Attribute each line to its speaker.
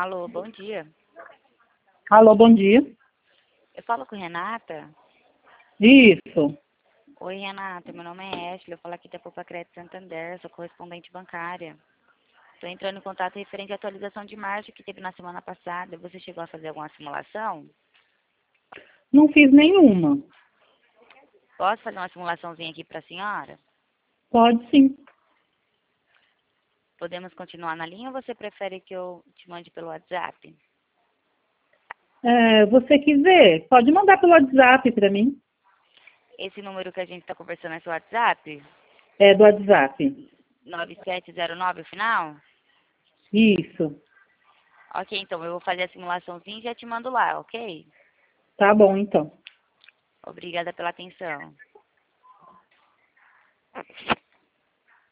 Speaker 1: Alô, bom dia.
Speaker 2: Alô, bom dia.
Speaker 1: Eu falo com Renata.
Speaker 2: Isso.
Speaker 1: Oi, Renata, meu nome é Ashley, eu falo aqui da Poupa Crédito Santander, sou correspondente bancária. Estou entrando em contato referente à atualização de margem que teve na semana passada. Você chegou a fazer alguma simulação?
Speaker 2: Não fiz nenhuma.
Speaker 1: Posso fazer uma simulaçãozinha aqui para a senhora?
Speaker 2: Pode sim.
Speaker 1: Podemos continuar na linha ou você prefere que eu te mande pelo WhatsApp?
Speaker 2: Você quiser, pode mandar pelo WhatsApp para mim.
Speaker 1: Esse número que a gente está conversando é seu WhatsApp?
Speaker 2: É do WhatsApp.
Speaker 1: 9709 o final?
Speaker 2: Isso.
Speaker 1: Ok, então eu vou fazer a simulaçãozinha e já te mando lá, ok?
Speaker 2: Tá bom, então.
Speaker 1: Obrigada pela atenção.